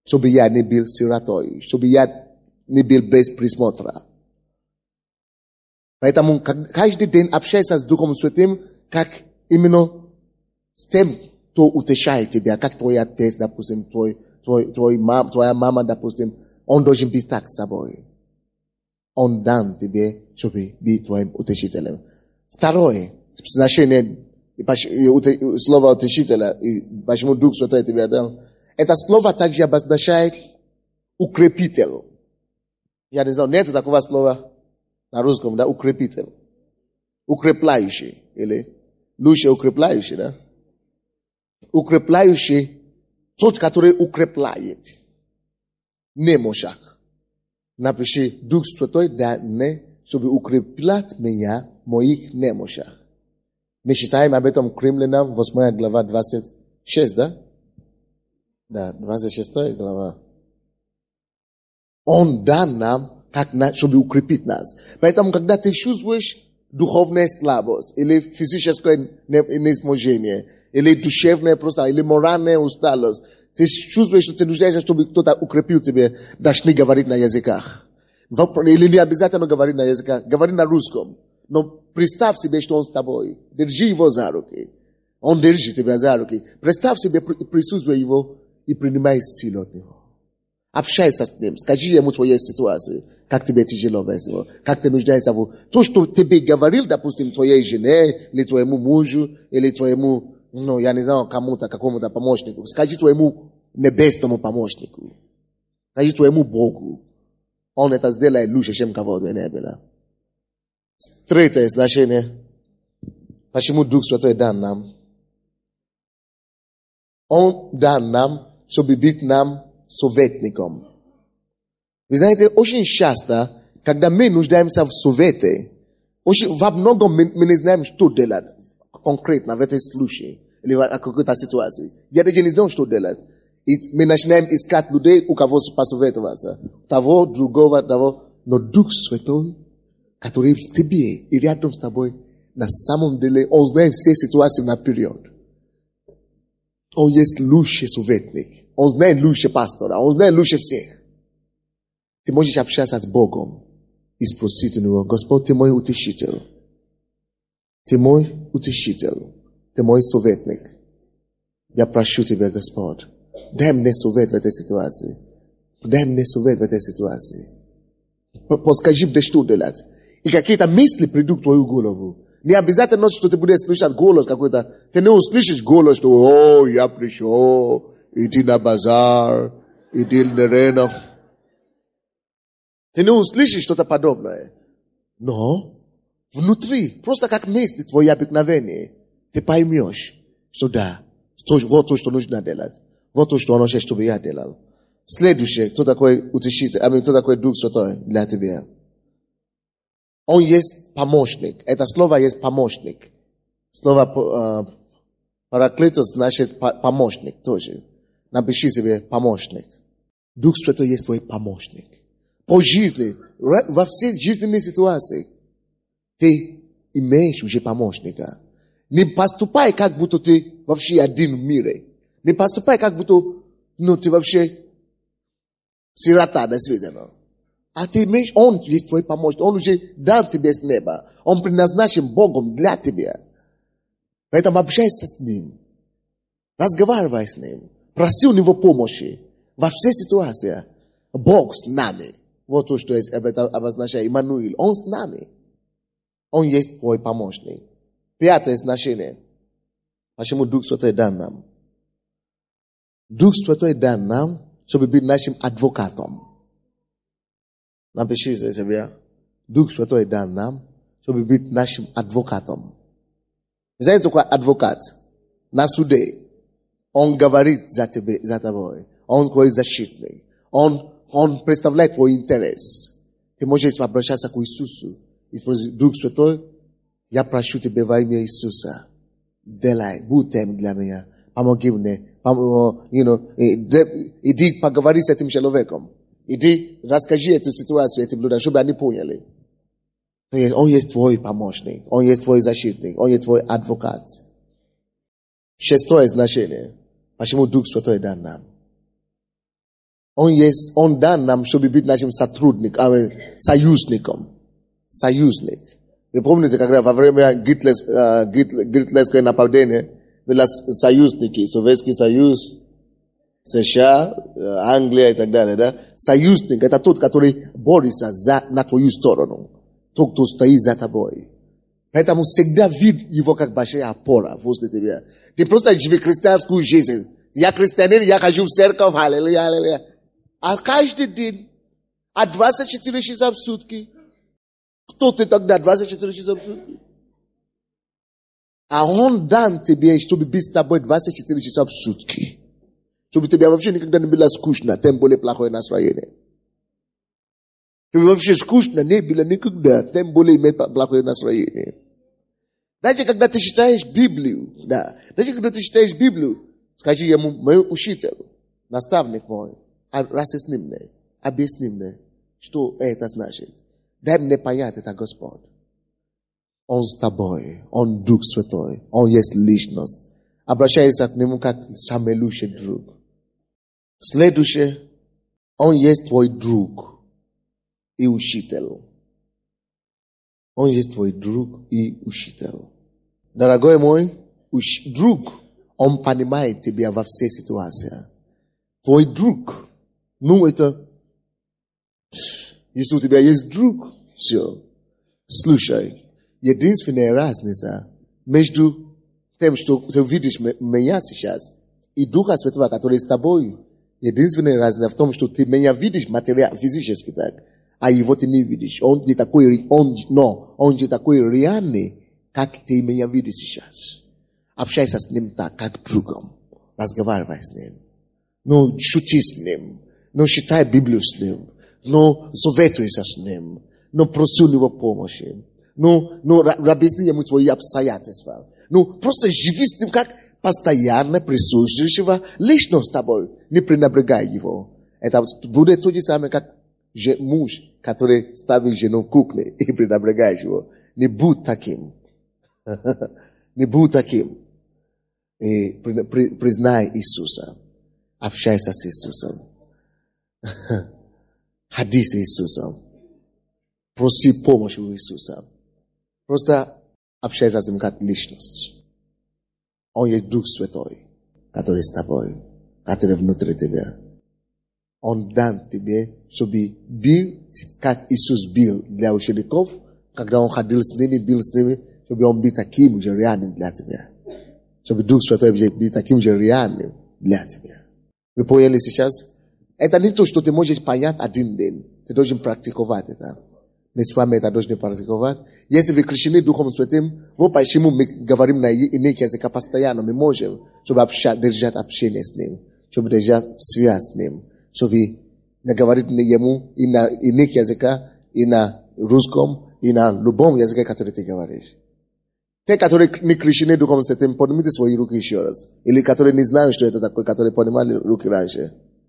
чтобы я не был сиротой, чтобы я не был без присмотра. Поэтому каждый день общайся с Духом Святым, как именно с тем, кто утешает тебя, как твой отец, допустим, твой, твой, твой мам, твоя мама, допустим, он должен быть так с собой. Он дан тебе, чтобы быть твоим утешителем. Второе, значение слова утешителя, и почему Дух Святой тебе дал, это слово также обозначает укрепитель. Я не знаю, нет такого слова на русском, да, укрепитель. Укрепляющий, или лучше укрепляющий, да? Укрепляющий, тот, который укрепляет. Немощах. Напиши, Дух Святой да не, чтобы укреплять меня в моих немощах. Мы читаем об этом в Римлянам, восьмая глава, двадцать шесть, да? Да, двадцать шестая глава. Он дан нам, как на, чтобы укрепить нас. Поэтому, когда ты чувствуешь духовную слабость, или физическое неизможение, или душевная просто, или моральная усталость, ты чувствуешь, что ты нуждаешься, чтобы кто-то укрепил тебя, начни говорить на языках. Или не обязательно говорить на языках, говори на русском. Но представь себе, что он с тобой. Держи его за руки. Он держит тебя за руки. Представь себе присутствие его и принимай силу от него. Общайся с ним. Скажи ему твою ситуацию. Как тебе тяжело без него. Как ты нуждаешься в его. То, что тебе говорил, допустим, твоей жене, или твоему мужу, или твоему, ну, я не знаю, кому-то, какому-то помощнику. Скажи твоему небесному помощнику. Скажи твоему Богу. Он это сделает лучше, чем кого-то не было. Третье значение. Почему Дух Святой дан нам? Он дан нам, чтобы быть нам советником. Вы знаете, очень часто, когда мы нуждаемся в совете, очень, во многом мы, мы не знаем, что делать конкретно в этой случае или в какой-то ситуации. Я даже не знаю, что делать. И мы начинаем искать людей, у кого посоветоваться. Того, другого, того. Но Дух Святой, который в тебе и рядом с тобой, на самом деле, он знает все ситуации наперед. Он есть лучший советник. Он знает лучше пастора. Он знает лучше всех. Ты можешь общаться с Богом и спросить у него: Господь, ты мой утешитель. Ты мой утешитель. Ты мой советник. Я прошу тебя, Господь, дай мне совет в этой ситуации. Дай мне совет в этой ситуации. Подскажи мне, что делать. И какие-то мысли придут в твою голову. Не обязательно, что ты будешь слышать голос какой-то. Ты не услышишь голос, что «О, я пришел, иди на базар, иди на рынок». Ты не услышишь что-то подобное. Но внутри, просто как мысли твои обыкновенные, ты поймешь, что да, вот то, что нужно делать. Вот то, что он хочет, чтобы я делал. Следующее, кто такой утешитель, а кто такой Дух Святой для тебя? Он есть помощник. Это слово есть помощник. Слово э, параклитос значит помощник тоже. Напиши себе помощник. Дух Святой есть твой помощник. По жизни, во всех жизненных ситуациях, ты имеешь уже помощника. Не поступай, как будто ты вообще один в мире. Не поступай, как будто ну, ты вообще сирота, действительно. А ты имеешь, он есть твой помощник. Он уже дал тебе с неба. Он предназначен Богом для тебя. Поэтому общайся с ним. Разговаривай с ним. Проси у него помощи. Во всех ситуациях. Бог с нами. Вот то, что это обозначает Иммануил. Он с нами. Он есть твой помощник. Пятое значение. Почему Дух Святой дан нам? Дух Святой дан нам, чтобы быть нашим адвокатом. Напиши себе. Дух Святой дан нам, чтобы быть нашим адвокатом. Знаете, такой адвокат? На суде. Он говорит за тебя, за тобой. Он твой защитник. Он, он представляет твой интерес. Ты можешь обращаться к Иисусу и спросить: Дух Святой, я прошу тебя во имя Иисуса. Делай, будь тем для меня. Помоги мне. Пом, you know, иди поговори с этим человеком. Иди расскажи эту ситуацию этим людям, чтобы они поняли. Он есть твой помощник. Он есть твой защитник. Он есть твой адвокат. Шестое значение. Почему Дух Святой дан нам? Он есть, он дан нам, чтобы быть нашим сотрудником, союзником. Союзник. Вы помните, когда во время гитлерского нападения были союзники, Советский Союз, США, Англия и так далее, да? Союзник — это тот, который борется за, на твою сторону. Тот, кто стоит за тобой. Поэтому всегда вид его как большая опора возле тебя. Ты просто живи христианскую жизнь. Я христианин, я хожу в церковь, аллилуйя, аллилуйя. А каждый день, а двадцать четыре часа в сутки. Кто ты тогда двадцать четыре часа в сутки? А он дан тебе, чтобы быть с тобой двадцать четыре часа в сутки. Чтобы тебе вообще никогда не было скучно, тем более плохое настроение. Чтобы вообще скучно не было никогда, тем более иметь плохое настроение. Даже когда ты читаешь Библию, да, даже когда ты читаешь Библию, скажи ему: мой учитель, наставник мой, разъясни мне, объясни мне, что это значит. Дай мне понять, это Господь. Он с тобой, Он Дух Святой, Он есть личность. Обращайся к Нему как самый лучший друг. Следующее, Он есть твой друг и учитель. Он есть твой друг и учитель. Дорогой мой уч- друг, Он понимает тебя во всех ситуациях. Твой друг, ну это, если у тебя есть друг, все. Слушай, единственная разница между тем, что ты видишь меня сейчас, и Духа Святого, который с тобой, единственная разница в том, что ты меня видишь материально, физически так, а его ты не видишь. Он не такой, он, но, он не такой реальный, как ты меня видишь сейчас. Общайся с ним так, как другом. Разговаривай с ним. Ну, шути с ним. Ну, читай Библию с ним. Ну, советуйся с ним. Ну, проси у него помощи. Ну, ну, объясни ему твои обстоятельства. Ну, просто живи с ним как постоянно присутствующего лично с тобой. Не пренебрегай его. Это будет то же самое, как муж, который ставит жену в кухне и пренебрегаешь его. Не будь таким. Не будь таким. И признай Иисуса. Общайся с Иисусом. Ходи с Иисусом. Проси помощи у Иисуса. Просто общайся с ним как личность. Он есть Дух Святой, который с тобой, который внутри тебя. Он дан тебе, чтобы быть, как Иисус был для учеников, когда Он ходил с ними, был с ними, чтобы Он был таким же реальным для тебя. Чтобы Дух Святой был таким же реальным для тебя. Вы поняли сейчас? Это не то, что ты можешь понять один день. Ты должен практиковать это. Мы с вами это должны практиковать. Если вы крещены Духом Святым, вот почему мы говорим на иных языках постоянно. Мы можем, чтобы общаться, держать общение с Ним, чтобы держать связь с Ним, чтобы говорить Ему и на иных языках, и на русском, и на любом языке, который ты говоришь. Те, которые не крещены Духом Святым, поднимите свои руки еще раз. Или которые не знают, что это такое, которые поднимали руки раньше.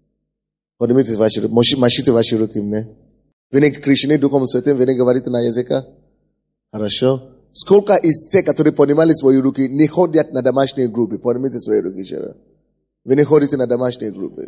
Поднимите ваши руки, машите ваши руки мне. Вы не крещены Духом Святым, вы не говорите на языках? Хорошо. Сколько из тех, которые поднимали свои руки, не ходят на домашние группы? Поднимите свои руки еще раз. Вы не ходите на домашние группы.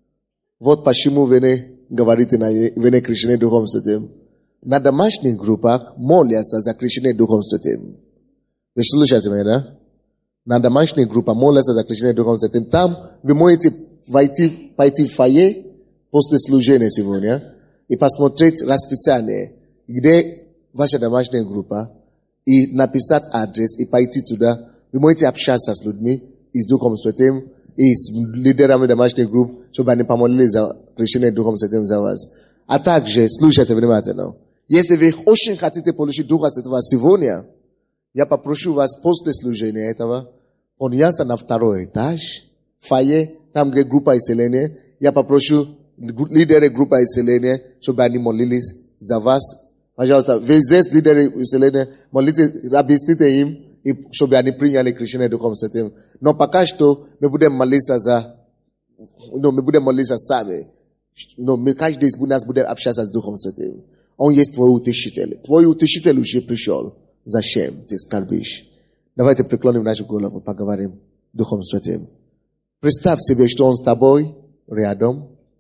Вот почему вы не говорите на, вы не крещены Духом Святым. На домашних группах молятся за крещение Духом Святым. Вы слушаете меня, да? На домашних группах молятся за крещение Духом Святым. Там вы можете войти, пойти в фойе после служения сегодня и посмотреть расписание, где ваша домашняя группа, и написать адрес, и пойти туда. Вы можете общаться с людьми, и с Духом Святым, и с лидерами домашних групп, чтобы они помолились за крещение Духом Святым за вас. А также, слушайте внимательно, если вы очень хотите получить Духа Святого сегодня, я попрошу вас после служения этого подняться на второй этаж, фойе, там где группа исцеления. Я попрошу лидеры группы исцеления, чтобы они молились за вас. Пожалуйста, вы здесь лидеры исцеления, молитесь, объясните им, и чтобы они приняли крещение Духом Святым. Но пока что мы будем молиться за, ну, мы будем молиться сами. Но мы каждый из нас будет общаться с Духом Святым. Он есть твой утешитель. Твой утешитель уже пришел. Зачем ты скорбишь? Давайте преклоним нашу голову, поговорим Духом Святым. Представь себе, что Он с тобой рядом.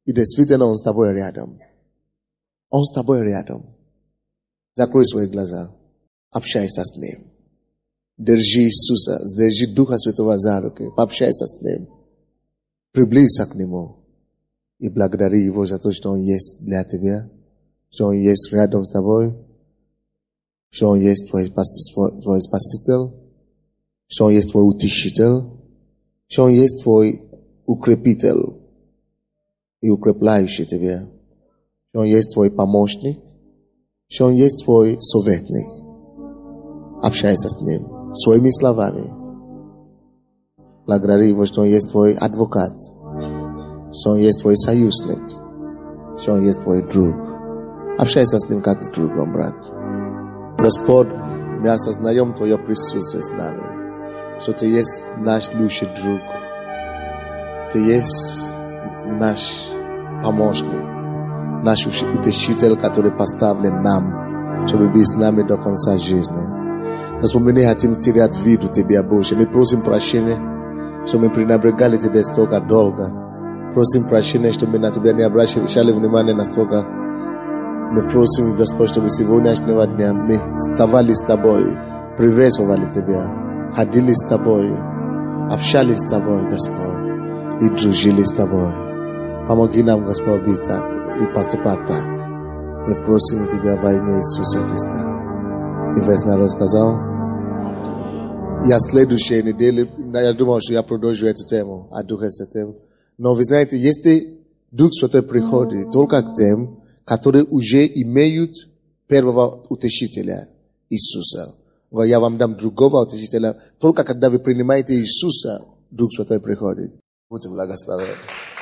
И действительно он с тобой рядом. Он с тобой рядом. Закрой свои глаза. Общайся с Ним. Держи Иисуса, держи Духа Святого за руки. Пообщайся с Ним. Приблизься к Нему. И благодари Его за то, что Он есть для тебя. Что Он есть рядом с тобой. Что Он есть твой, твой Спаситель. Что Он есть твой Утешитель. Что Он есть твой Укрепитель и укрепляющий тебя. Что Он есть твой помощник. Что Он есть твой советник. Общайся с Ним своими словами. Благодари Его, что Он есть твой адвокат. Что Он есть твой союзник. Что Он есть твой друг. Общайся с Ним как с другом, брат. Господь, мы осознаем Твое присутствие с нами. Что Ты есть наш лучший друг. Ты есть наш помощник. Наш утешитель, который поставлен нам, чтобы быть с нами до конца жизни. Господь, мы не хотим терять виду Тебя больше. Мы просим прощения, что мы пренебрегали Тебя столько долго. Просим прощения, что мы на Тебя не обращали внимания настолько. Мы просим, Господь, чтобы сегодняшнего дня мы вставали с Тобой, приветствовали Тебя, ходили с Тобой, общались с Тобой, Господь, и дружили с Тобой. Помоги нам, Господь, быть так и поступать так. Мы просим Тебя во имя Иисуса Христа. И весь народ сказал: я следующей неделе, я думал, что я продолжу эту тему, о Духе Святом. Но вы знаете, если Дух Святой приходит только к тем, которые уже имеют первого утешителя, Иисуса. Я вам дам другого утешителя. Только когда вы принимаете Иисуса, Дух Святой приходит. Будьте благословенны.